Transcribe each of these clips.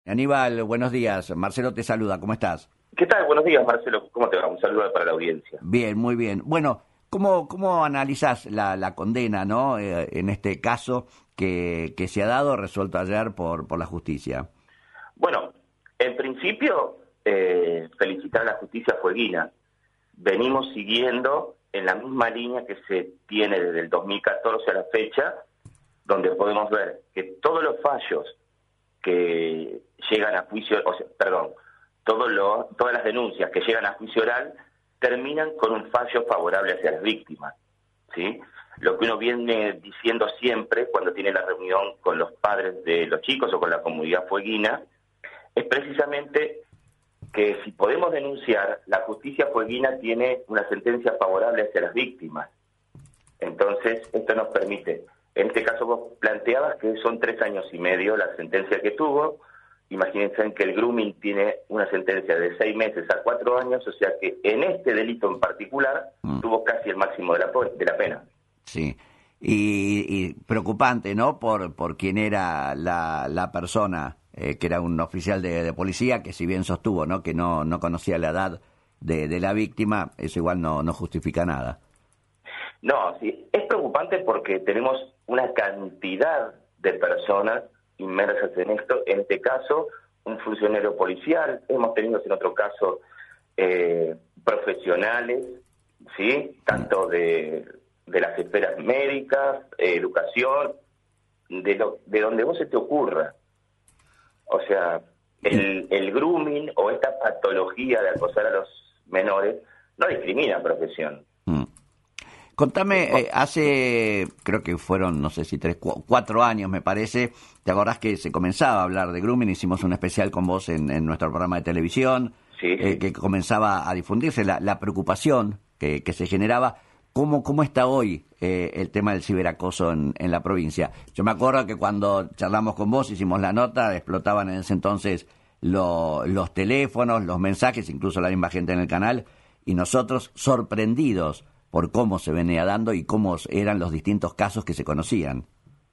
Aníbal, buenos días. Marcelo te saluda, ¿cómo estás? ¿Qué tal? Buenos días, Marcelo. ¿Cómo te va? Un saludo para la audiencia. Bien, muy bien. Bueno, ¿cómo analizás la condena, ¿no? En este caso que se ha dado, resuelto ayer por la justicia? Bueno, en principio, felicitar a la justicia fueguina. Venimos siguiendo en la misma línea que se tiene desde el 2014 a la fecha, donde podemos ver que todos los fallos que llegan a juicio, todas las denuncias que llegan a juicio oral terminan con un fallo favorable hacia las víctimas, ¿sí? Lo que uno viene diciendo siempre cuando tiene la reunión con los padres de los chicos o con la comunidad fueguina es precisamente que si podemos denunciar, la justicia fueguina tiene una sentencia favorable hacia las víctimas. Entonces, esto nos permite, en este caso vos planteabas que son 3 años y medio la sentencia que tuvo. Imagínense que el grooming tiene una sentencia de 6 meses a 4 años, o sea que en este delito en particular tuvo casi el máximo de la pena. Sí, y preocupante, ¿no? Por quién era la persona, que era un oficial de policía, que si bien sostuvo, ¿no? Que no conocía la edad de la víctima, eso igual no justifica nada. No, sí, es preocupante porque tenemos una cantidad de personas inmersas en esto. En este caso, un funcionario policial, hemos tenido en otro caso profesionales, ¿sí? Tanto de las esferas médicas, educación, de donde vos se te ocurra. O sea, el grooming o esta patología de acosar a los menores no discrimina profesión. Contame, hace, creo que fueron, no sé si 4 años me parece, ¿te acordás que se comenzaba a hablar de grooming? Hicimos un especial con vos en nuestro programa de televisión, Sí. Que comenzaba a difundirse la preocupación que se generaba. ¿Cómo está hoy el tema del ciberacoso en la provincia? Yo me acuerdo que cuando charlamos con vos, hicimos la nota, explotaban en ese entonces los teléfonos, los mensajes, incluso la misma gente en el canal, y nosotros sorprendidos por cómo se venía dando y cómo eran los distintos casos que se conocían.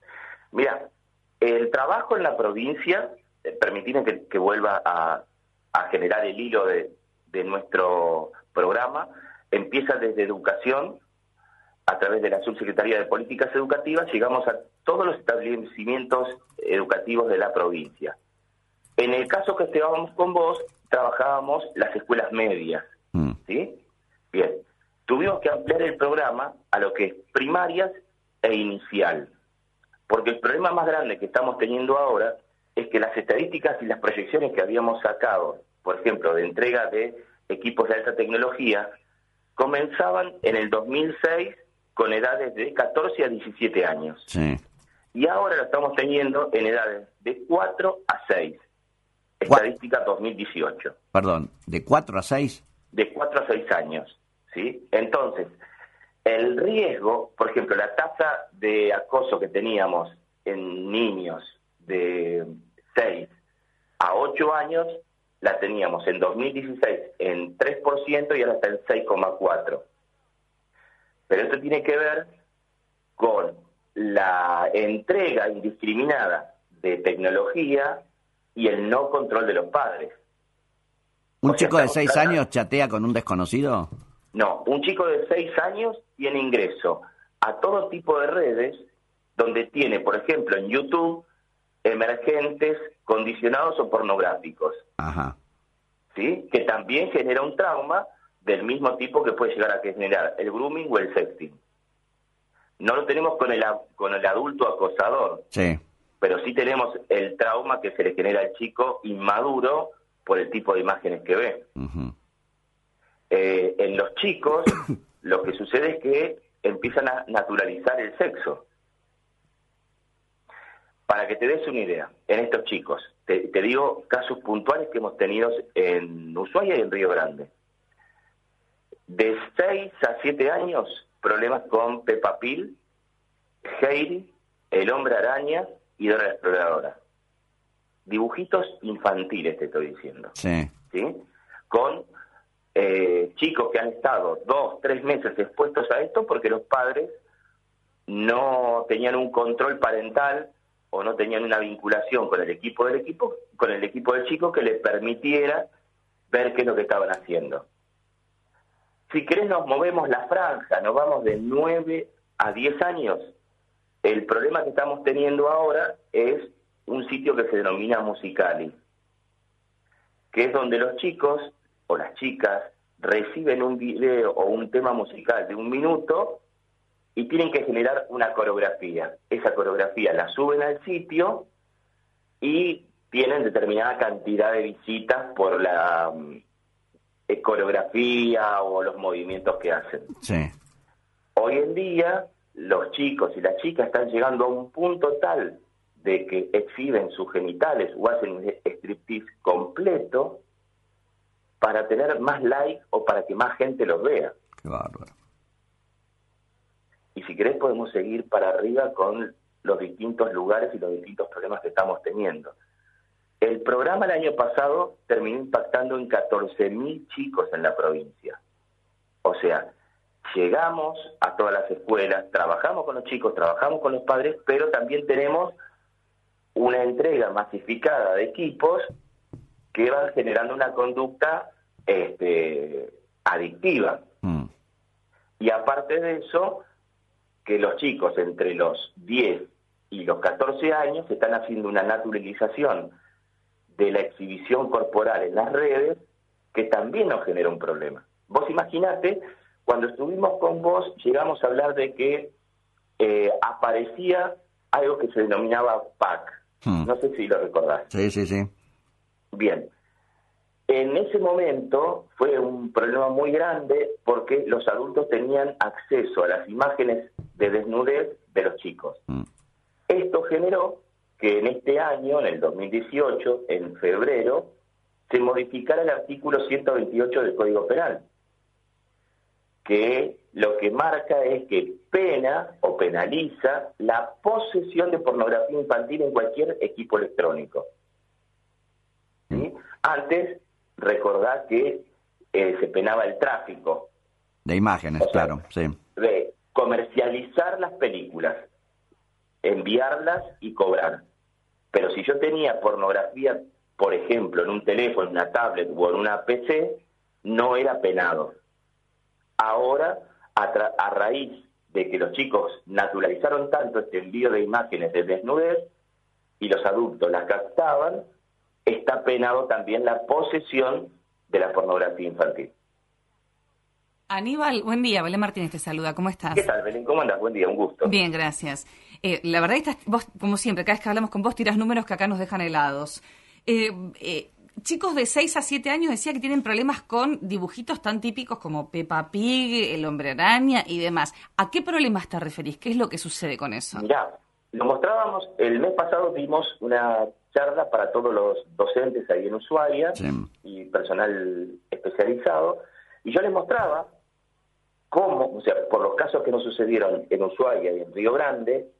Mira, el trabajo en la provincia, permitime que vuelva a generar el hilo de nuestro programa, empieza desde educación, a través de la Subsecretaría de Políticas Educativas, llegamos a todos los establecimientos educativos de la provincia. En el caso que estábamos con vos, trabajábamos las escuelas medias, ¿sí? Bien. Tuvimos que ampliar el programa a lo que es primarias e inicial, porque el problema más grande que estamos teniendo ahora es que las estadísticas y las proyecciones que habíamos sacado, por ejemplo, de entrega de equipos de alta tecnología, comenzaban en el 2006 con edades de 14 a 17 años. Sí. Y ahora lo estamos teniendo en edades de 4 a 6. Estadística 2018. Perdón, ¿de 4 a 6? De 4 a 6 años. ¿Sí? Entonces, el riesgo, por ejemplo, la tasa de acoso que teníamos en niños de 6 a 8 años, la teníamos en 2016 en 3% y ahora está en 6,4%. Pero esto tiene que ver con la entrega indiscriminada de tecnología y el no control de los padres. ¿Un chico de 6 años chatea con un desconocido? No, un chico de 6 años tiene ingreso a todo tipo de redes donde tiene, por ejemplo, en YouTube, emergentes condicionados o pornográficos. Ajá. ¿Sí? Que también genera un trauma del mismo tipo que puede llegar a generar el grooming o el sexting. No lo tenemos con el adulto acosador, Sí. pero sí tenemos el trauma que se le genera al chico inmaduro por el tipo de imágenes que ve. Uh-huh. En los chicos lo que sucede es que empiezan a naturalizar el sexo. Para que te des una idea, en estos chicos, te digo casos puntuales que hemos tenido en Ushuaia y en Río Grande. De 6 a 7 años, problemas con Peppa Pig, Heidi, El Hombre Araña y Dora la Exploradora. Dibujitos infantiles te estoy diciendo. Sí. ¿Sí? Con chicos que han estado 2, 3 meses expuestos a esto porque los padres no tenían un control parental o no tenían una vinculación con el equipo del chico que les permitiera ver qué es lo que estaban haciendo. Si querés nos movemos la franja, nos vamos de 9 a 10 años. El problema que estamos teniendo ahora es un sitio que se denomina Musical.ly, que es donde los chicos o las chicas reciben un video o un tema musical de 1 minuto y tienen que generar una coreografía. Esa coreografía la suben al sitio y tienen determinada cantidad de visitas por la coreografía o los movimientos que hacen. Sí. Hoy en día los chicos y las chicas están llegando a un punto tal de que exhiben sus genitales o hacen un striptease completo para tener más likes o para que más gente los vea. Qué bárbaro. Y si querés podemos seguir para arriba con los distintos lugares y los distintos problemas que estamos teniendo. El programa el año pasado terminó impactando en 14.000 chicos en la provincia. O sea, llegamos a todas las escuelas, trabajamos con los chicos, trabajamos con los padres, pero también tenemos una entrega masificada de equipos que van generando una conducta adictiva. Y aparte de eso, que los chicos entre los 10 y los 14 años están haciendo una naturalización de la exhibición corporal en las redes que también nos genera un problema. Vos imaginate, cuando estuvimos con vos, llegamos a hablar de que aparecía algo que se denominaba PAC. No sé si lo recordás. Sí, sí, sí. Bien. En ese momento fue un problema muy grande porque los adultos tenían acceso a las imágenes de desnudez de los chicos. Esto generó que en este año, en el 2018, en febrero, se modificara el artículo 128 del Código Penal, que lo que marca es que pena o penaliza la posesión de pornografía infantil en cualquier equipo electrónico. ¿Sí? Antes, recordá que se penaba el tráfico. De imágenes, o sea, claro, sí. De comercializar las películas, enviarlas y cobrar. Pero si yo tenía pornografía, por ejemplo, en un teléfono, en una tablet o en una PC, no era penado. Ahora, a raíz de que los chicos naturalizaron tanto este envío de imágenes de desnudez y los adultos las captaban, está penado también la posesión de la pornografía infantil. Aníbal, buen día. Belén Martínez te saluda. ¿Cómo estás? ¿Qué tal, Belén? ¿Cómo andas? Buen día, un gusto. Bien, gracias. La verdad, vos, como siempre, cada vez que hablamos con vos, tirás números que acá nos dejan helados. Chicos de 6 a 7 años decía que tienen problemas con dibujitos tan típicos como Peppa Pig, El Hombre Araña y demás. ¿A qué problemas te referís? ¿Qué es lo que sucede con eso? Mirá, lo mostrábamos, el mes pasado dimos una charla para todos los docentes ahí en Ushuaia, sí, y personal especializado, y yo les mostraba cómo, o sea, por los casos que nos sucedieron en Ushuaia y en Río Grande,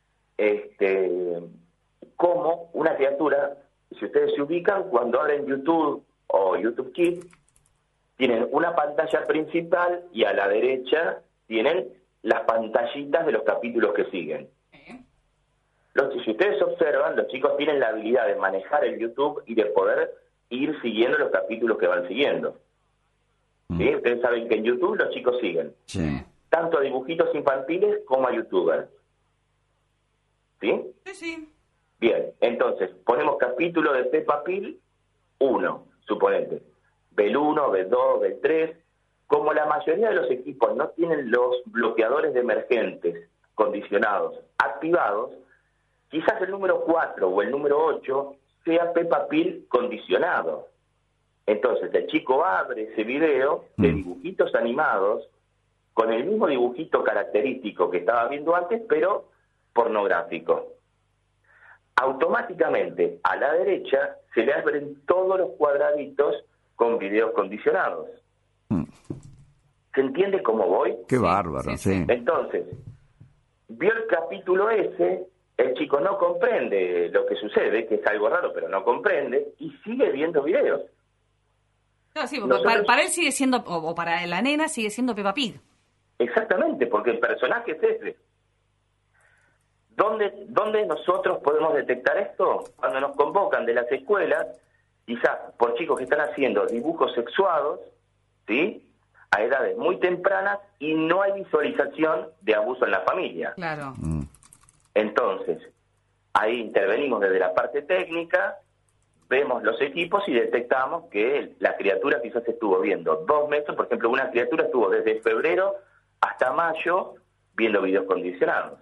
cómo una criatura, si ustedes se ubican, cuando abren YouTube o YouTube Kids, tienen una pantalla principal y a la derecha tienen las pantallitas de los capítulos que siguen. Si ustedes observan, los chicos tienen la habilidad de manejar el YouTube y de poder ir siguiendo los capítulos que van siguiendo. ¿Sí? Ustedes saben que en YouTube los chicos siguen. Sí. Tanto a dibujitos infantiles como a youtubers. ¿Sí? Sí, sí. Bien, entonces, ponemos capítulo de Peppa Pig 1, suponete. Del 1, del 2, del 3. Como la mayoría de los equipos no tienen los bloqueadores de emergentes condicionados activados, quizás el número 4 o el número 8 sea Peppa Pig condicionado. Entonces el chico abre ese video de dibujitos animados con el mismo dibujito característico que estaba viendo antes, pero pornográfico. Automáticamente a la derecha se le abren todos los cuadraditos con videos condicionados. ¿Se entiende cómo voy? Qué bárbaro, sí. Entonces, vio el capítulo ese, el chico no comprende lo que sucede, que es algo raro, pero no comprende, y sigue viendo videos. No, sí, para él sigue siendo, o para la nena sigue siendo Peppa Pig. Exactamente, porque el personaje es ese. ¿Dónde nosotros podemos detectar esto? Cuando nos convocan de las escuelas, quizás por chicos que están haciendo dibujos sexuados, ¿sí?, a edades muy tempranas, y no hay visualización de abuso en la familia. Claro. Entonces, ahí intervenimos desde la parte técnica, vemos los equipos y detectamos que la criatura quizás estuvo viendo 2 meses, por ejemplo, una criatura estuvo desde febrero hasta mayo viendo videos condicionados.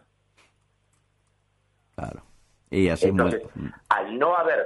Claro. Y así entonces, al no haber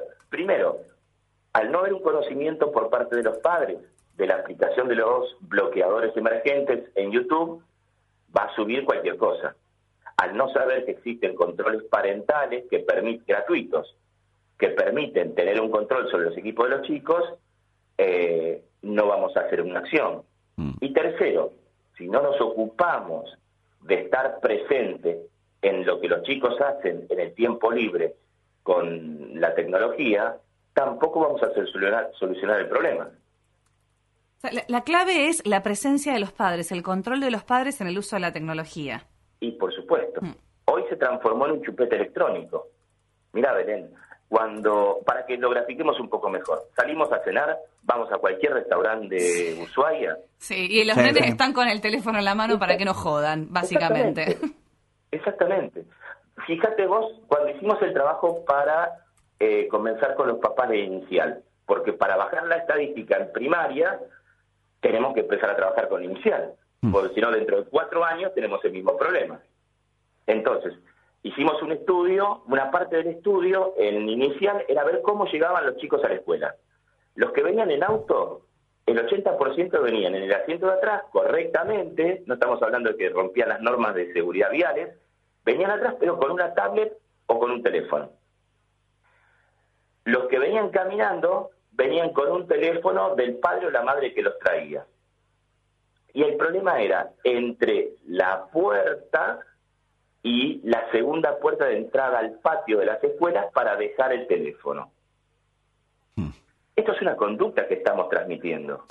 un conocimiento por parte de los padres de la aplicación de los bloqueadores emergentes en YouTube, va a subir cualquier cosa. Al no saber que existen controles parentales gratuitos, que permiten tener un control sobre los equipos de los chicos, no vamos a hacer una acción. Y tercero, si no nos ocupamos de estar presentes en lo que los chicos hacen en el tiempo libre con la tecnología, tampoco vamos a solucionar el problema. La clave es la presencia de los padres, el control de los padres en el uso de la tecnología. Y por supuesto, hoy se transformó en un chupete electrónico. Mirá, Belén, para que lo grafiquemos un poco mejor, salimos a cenar, vamos a cualquier restaurante de Ushuaia. Sí, y los nenes están con el teléfono en la mano para que no jodan, básicamente. Exactamente. Fíjate vos, cuando hicimos el trabajo para comenzar con los papás de inicial, porque para bajar la estadística en primaria tenemos que empezar a trabajar con inicial, porque si no dentro de 4 años tenemos el mismo problema. Entonces, hicimos un estudio, una parte del estudio en inicial era ver cómo llegaban los chicos a la escuela. Los que venían en auto, el 80% venían en el asiento de atrás correctamente, no estamos hablando de que rompían las normas de seguridad viales, venían atrás pero con una tablet o con un teléfono. Los que venían caminando venían con un teléfono del padre o la madre que los traía. Y el problema era entre la puerta y la segunda puerta de entrada al patio de las escuelas para dejar el teléfono. Esto es una conducta que estamos transmitiendo.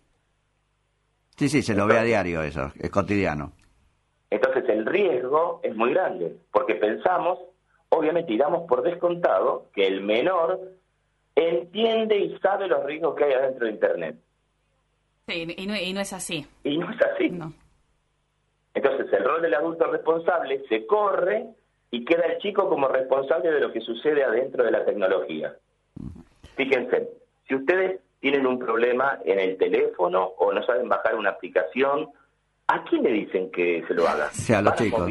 Sí, se lo ve a diario eso, es cotidiano. Entonces el riesgo es muy grande, porque pensamos, obviamente, y damos por descontado que el menor entiende y sabe los riesgos que hay adentro de Internet. Sí, y no es así. Y no es así. No. Entonces el rol del adulto responsable se corre y queda el chico como responsable de lo que sucede adentro de la tecnología. Fíjense, si ustedes tienen un problema en el teléfono o no saben bajar una aplicación, ¿a quién le dicen que se lo haga? Sí, a los chicos.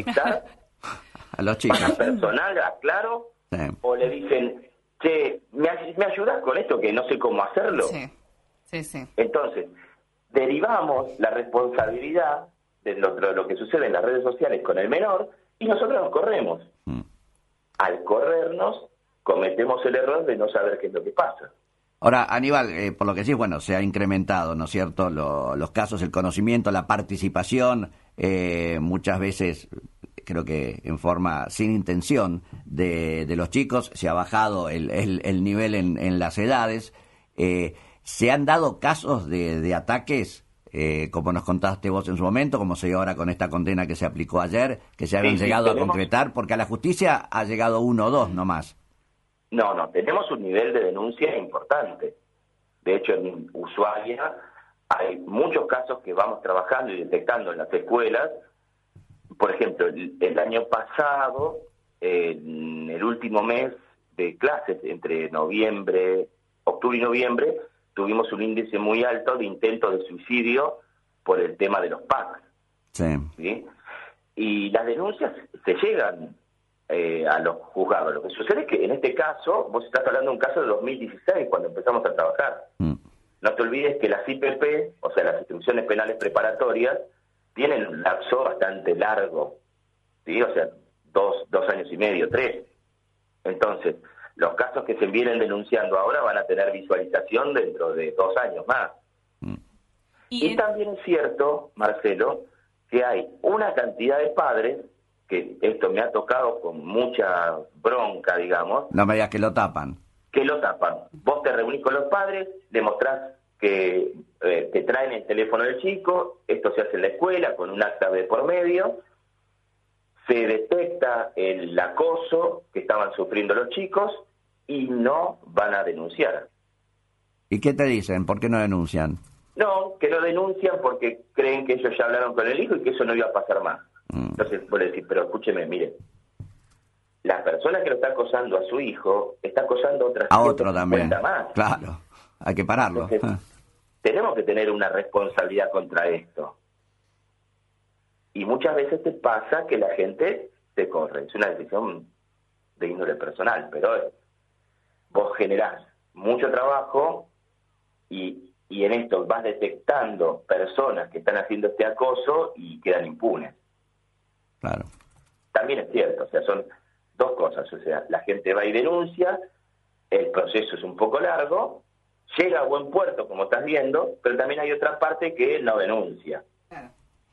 A los chicos. ¿Van a personal, a Claro? Sí. ¿O le dicen, che, ¿me ayudas con esto que no sé cómo hacerlo? Sí. Entonces, derivamos la responsabilidad de lo que sucede en las redes sociales con el menor y nosotros nos corremos. Al corrernos, cometemos el error de no saber qué es lo que pasa. Ahora, Aníbal, por lo que sí, bueno, se ha incrementado, ¿no es cierto?, los casos, el conocimiento, la participación, muchas veces, creo que en forma sin intención, de los chicos, se ha bajado el nivel en las edades. ¿Se han dado casos de ataques, como nos contaste vos en su momento, como se dio ahora con esta condena que se aplicó ayer, que se habían llegado a concretar? Porque a la justicia ha llegado 1 o 2 nomás. No, tenemos un nivel de denuncia importante. De hecho, en Ushuaia hay muchos casos que vamos trabajando y detectando en las escuelas. Por ejemplo, el año pasado, en el último mes de clases, entre octubre y noviembre, tuvimos un índice muy alto de intentos de suicidio por el tema de los PAC. ¿Sí? Y las denuncias se llegan a los juzgados. Lo que sucede es que en este caso, vos estás hablando de un caso de 2016, cuando empezamos a trabajar. No te olvides que las IPP, o sea, las instrucciones penales preparatorias, tienen un lapso bastante largo, ¿sí? O sea, 2 años y medio, 3. Entonces, los casos que se vienen denunciando ahora van a tener visualización dentro de 2 años más. Y también es cierto, Marcelo, que hay una cantidad de padres, que esto me ha tocado con mucha bronca, digamos. No me digas que lo tapan. Que lo tapan. Vos te reunís con los padres, demostrás que te traen el teléfono del chico, esto se hace en la escuela con un acta de por medio, se detecta el acoso que estaban sufriendo los chicos y no van a denunciar. ¿Y qué te dicen? ¿Por qué no denuncian? No, que no denuncian porque creen que ellos ya hablaron con el hijo y que eso no iba a pasar más. Entonces vos le decís, pero escúcheme, mire, la persona que lo está acosando a su hijo está acosando a otras A otro también. más. Claro, hay que pararlo. Entonces, tenemos que tener una responsabilidad contra esto. Y muchas veces te pasa que la gente te corre. Es una decisión de índole personal, pero vos generás mucho trabajo y en esto vas detectando personas que están haciendo este acoso y quedan impunes. Claro. También es cierto, o sea, son dos cosas. O sea, la gente va y denuncia, el proceso es un poco largo, llega a buen puerto, como estás viendo, pero también hay otra parte que no denuncia. Claro.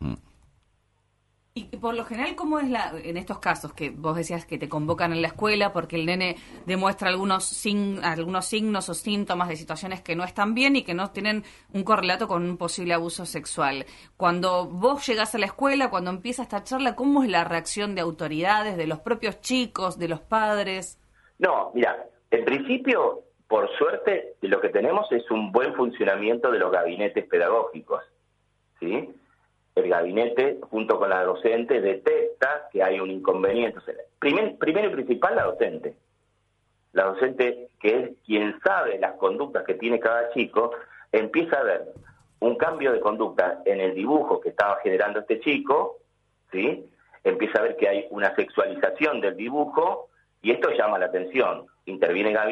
Y por lo general, ¿cómo es en estos casos que vos decías que te convocan en la escuela porque el nene demuestra algunos signos o síntomas de situaciones que no están bien y que no tienen un correlato con un posible abuso sexual? Cuando vos llegás a la escuela, cuando empieza esta charla, ¿cómo es la reacción de autoridades, de los propios chicos, de los padres? No, mira, en principio, por suerte, lo que tenemos es un buen funcionamiento de los gabinetes pedagógicos, ¿sí? El gabinete, junto con la docente, detecta que hay un inconveniente. O sea, primero y principal, la docente. La docente, que es quien sabe las conductas que tiene cada chico, empieza a ver un cambio de conducta en el dibujo que estaba generando este chico, ¿sí? Empieza a ver que hay una sexualización del dibujo, y esto llama la atención. Interviene el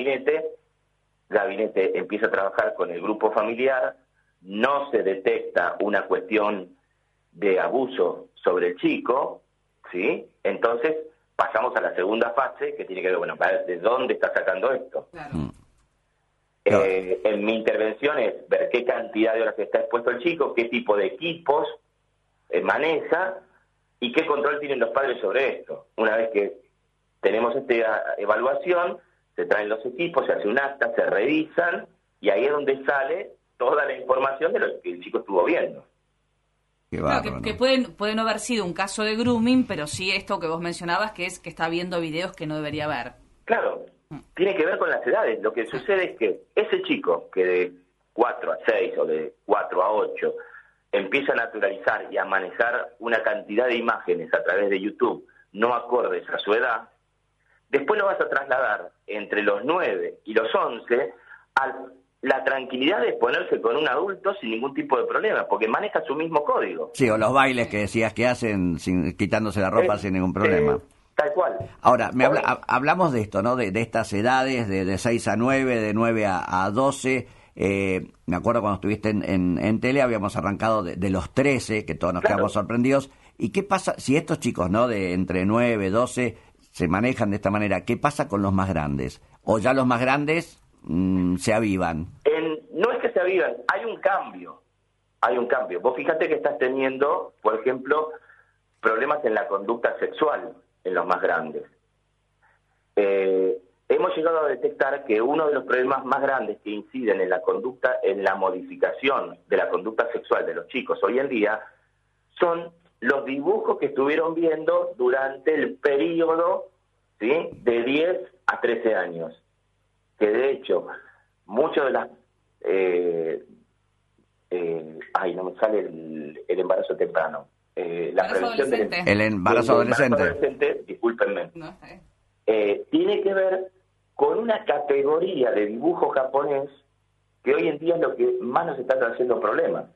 gabinete empieza a trabajar con el grupo familiar, no se detecta una cuestión de abuso sobre el chico, ¿sí? Entonces pasamos a la segunda fase, que tiene que ver, bueno, ¿de dónde está sacando esto? Claro. En mi intervención es ver qué cantidad de horas está expuesto el chico, qué tipo de equipos maneja y qué control tienen los padres sobre esto. Una vez que tenemos esta evaluación, se traen los equipos, se hace un acta, se revisan y ahí es donde sale toda la información de lo que el chico estuvo viendo. Claro, que puede no haber sido un caso de grooming, pero sí esto que vos mencionabas, que es que está viendo videos que no debería ver. Claro, tiene que ver con las edades. Lo que sucede es que ese chico que de 4 a 6 o de 4 a 8 empieza a naturalizar y a manejar una cantidad de imágenes a través de YouTube no acordes a su edad, después lo vas a trasladar entre los 9 y los 11 a la tranquilidad de ponerse con un adulto sin ningún tipo de problema, porque maneja su mismo código. Sí, o los bailes que decías que hacen quitándose la ropa sin ningún problema. Tal cual. Ahora, hablamos de esto, ¿no? De estas edades, de 6 a 9, de 9 a 12. Me acuerdo cuando estuviste en tele, habíamos arrancado de los 13, que todos nos quedamos sorprendidos. ¿Y qué pasa si estos chicos, ¿no? De entre 9, 12, se manejan de esta manera? ¿Qué pasa con los más grandes? ¿O ya los más grandes se avivan? No es que se avivan, hay un cambio. Vos fíjate que estás teniendo, por ejemplo, problemas en la conducta sexual en los más grandes. Hemos llegado a detectar que uno de los problemas más grandes que inciden en la conducta, en la modificación de la conducta sexual de los chicos hoy en día, son los dibujos que estuvieron viendo durante el periodo, ¿sí?, de 10 a 13 años. Que de hecho, muchos de las... no me sale el embarazo temprano. La prevención el embarazo adolescente. Discúlpenme. No, tiene que ver con una categoría de dibujo japonés que hoy en día es lo que más nos está trayendo problemas.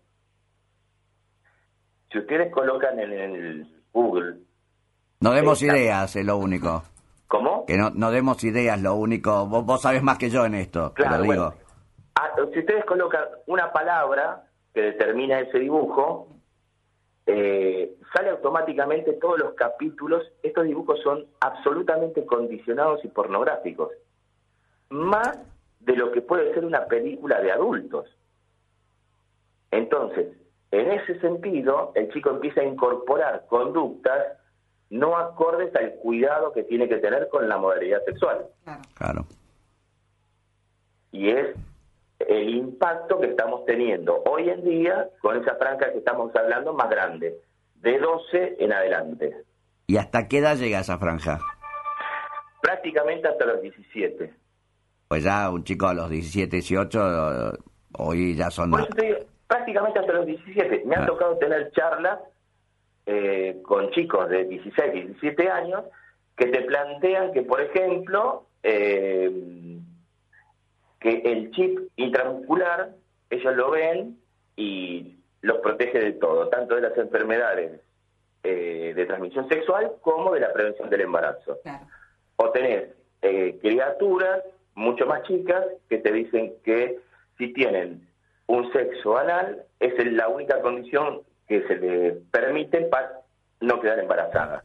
Si ustedes colocan en el Google... No demos ideas, es lo único. ¿Cómo? Que no demos ideas, lo único. Vos sabés más que yo en esto, claro, te lo digo. Bueno, si ustedes colocan una palabra que determina ese dibujo, sale automáticamente todos los capítulos. Estos dibujos son absolutamente condicionados y pornográficos. Más de lo que puede ser una película de adultos. Entonces, en ese sentido, el chico empieza a incorporar conductas no acordes al cuidado que tiene que tener con la modalidad sexual. Claro. Y es el impacto que estamos teniendo hoy en día con esa franja que estamos hablando más grande, de 12 en adelante. ¿Y hasta qué edad llega esa franja? Prácticamente hasta los 17. Pues ya un chico a los 17, 18, hoy ya son... Por eso te digo, prácticamente hasta los 17. Me ha tocado tener charlas con chicos de 16, 17 años que te plantean que, por ejemplo, que el chip intramuscular, ellos lo ven y los protege de todo, tanto de las enfermedades de transmisión sexual como de la prevención del embarazo. Claro. O tenés criaturas mucho más chicas que te dicen que si tienen un sexo anal es la única condición que se le permite para no quedar embarazada.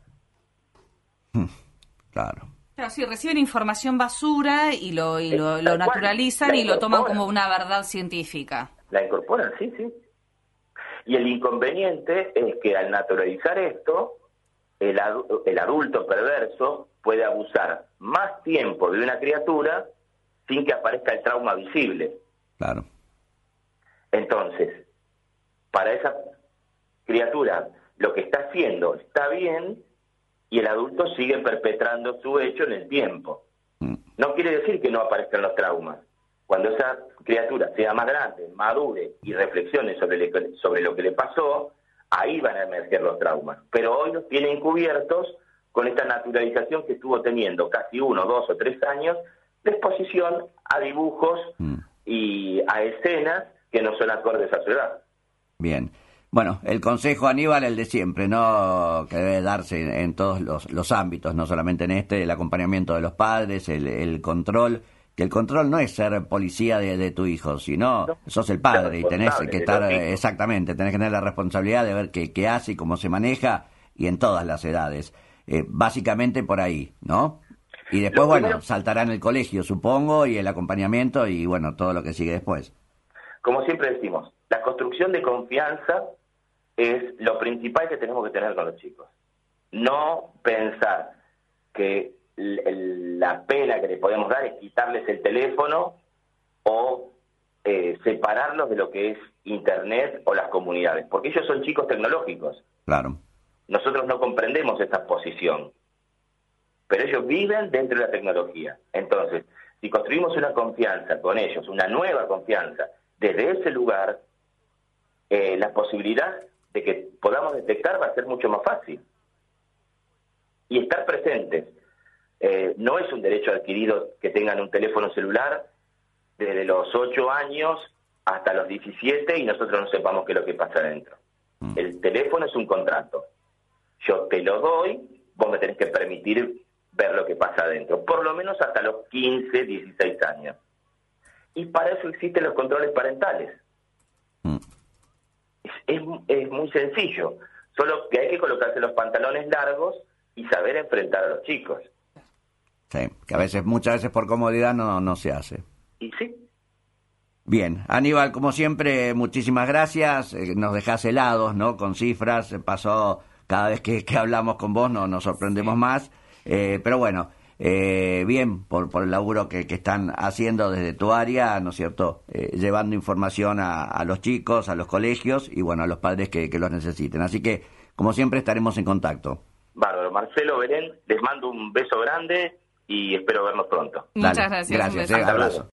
Claro. Claro, sí, reciben información basura y lo Tal naturalizan cual, y lo toman incorporan. como una verdad científica. La incorporan, sí, sí. Y el inconveniente es que al naturalizar esto, el adulto perverso puede abusar más tiempo de una criatura sin que aparezca el trauma visible. Claro. Entonces, para esa criatura, lo que está haciendo está bien y el adulto sigue perpetrando su hecho en el tiempo. No quiere decir que no aparezcan los traumas. Cuando esa criatura sea más grande, madure y reflexione sobre lo que le pasó, ahí van a emerger los traumas. Pero hoy los tienen cubiertos con esta naturalización que estuvo teniendo casi 1, 2 o 3 años de exposición a dibujos y a escenas que no son acordes a su edad. Bien. Bueno, el consejo, Aníbal, el de siempre, ¿no? Que debe darse en todos los ámbitos, no solamente en este, el acompañamiento de los padres, el control, que el control no es ser policía de tu hijo, sino sos el padre y tenés que estar, exactamente, tenés que tener la responsabilidad de ver qué hace y cómo se maneja, y en todas las edades. Básicamente por ahí, ¿no? Y después, bueno, saltará en el colegio, supongo, y el acompañamiento y, bueno, todo lo que sigue después. Como siempre decimos, la construcción de confianza es lo principal que tenemos que tener con los chicos. No pensar que la pena que le podemos dar es quitarles el teléfono o separarlos de lo que es Internet o las comunidades, porque ellos son chicos tecnológicos. Claro. Nosotros no comprendemos esa posición, pero ellos viven dentro de la tecnología. Entonces, si construimos una confianza con ellos, una nueva confianza, desde ese lugar, la posibilidad de que podamos detectar va a ser mucho más fácil. Y estar presentes. No es un derecho adquirido que tengan un teléfono celular desde los 8 años hasta los 17 y nosotros no sepamos qué es lo que pasa adentro. El teléfono es un contrato. Yo te lo doy, vos me tenés que permitir ver lo que pasa adentro, por lo menos hasta los 15, 16 años. Y para eso existen los controles parentales. Es muy sencillo, solo que hay que colocarse los pantalones largos y saber enfrentar a los chicos. Sí, que muchas veces por comodidad no se hace. Y sí. Bien, Aníbal, como siempre, muchísimas gracias. Nos dejás helados, ¿no? Con cifras, pasó cada vez que hablamos con vos, nos sorprendemos más. Pero bueno, bien por el laburo que están haciendo desde tu área, ¿no es cierto? Llevando información a los chicos, a los colegios y bueno, a los padres que los necesiten. Así que, como siempre, estaremos en contacto. Bárbaro. Marcelo, Belén, les mando un beso grande y espero vernos pronto. Muchas Dale, gracias. Gracias, Un beso. abrazo.